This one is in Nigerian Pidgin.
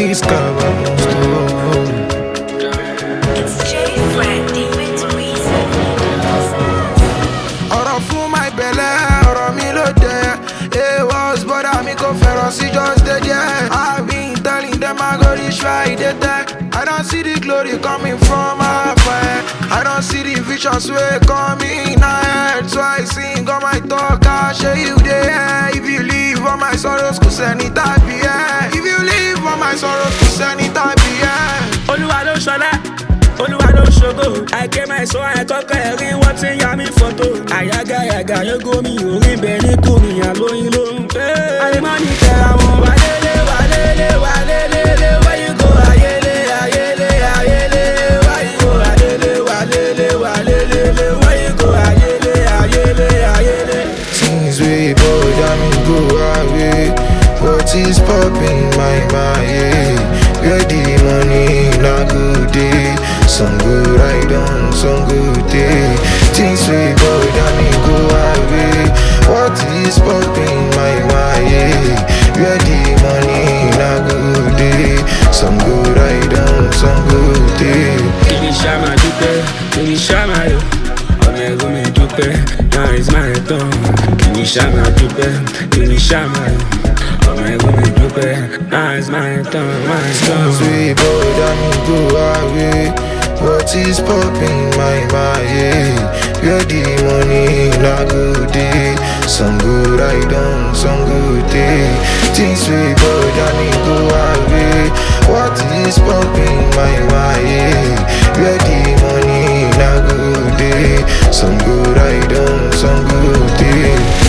this carbon stone. Ọ̀rọ̀ fún my belle, ọ̀rọ̀ mi ló dẹ̀. It was bother me go ferocity just dead, yeah. I've been telling them I go reach Friday there. I don't see the glory coming from afar. I don't see the visions way coming ahead. So I sing on my talk, I'll show you there. If you leave all my sorrows, cause any type, yeah. If you leave all my sorrows, cause any type, yeah. Olúwa ló ṣọlá, Olúwa ló ṣògo. I get my soul, I talk ẹ̀rín wọ́n ti ń ya mi fọ́tò. Àyàgàyàgà yógó mi orí bẹ́ẹ̀ ní kù mí àlóyún ló ń pẹ́. Àlèmọ́ ní tẹ̀ra wọn wálélé wálélé wálélé where you go ayélé ayélé ayélé where you go ayélé wálélé wálélé where you go ayélé ayélé ayélé. Things way bother me go away. What is popping my mind? Where the money not good day. Some good ride on, some good day. Things way bother me go away. What is popping my mind? Where the money not good day. Some good ride on, some good day. Kìí ṣàmà dúpẹ́, kìí ṣàmà yọ̀. Ọ̀nà ẹ̀rọ mi dúpẹ́, now is my turn. Kìí ṣàmà dúpẹ́, kìí ṣàmà yọ̀. Ọ̀nà ẹ̀rọ mi dúpẹ́, now is my turn, my turn. Things way bother me go away. What is popping my mind? Where the money not good day. Some good ride on, some good day. Things way bother me go away. What is popping my mind? Where the money not good day. Some good ride on, some good day.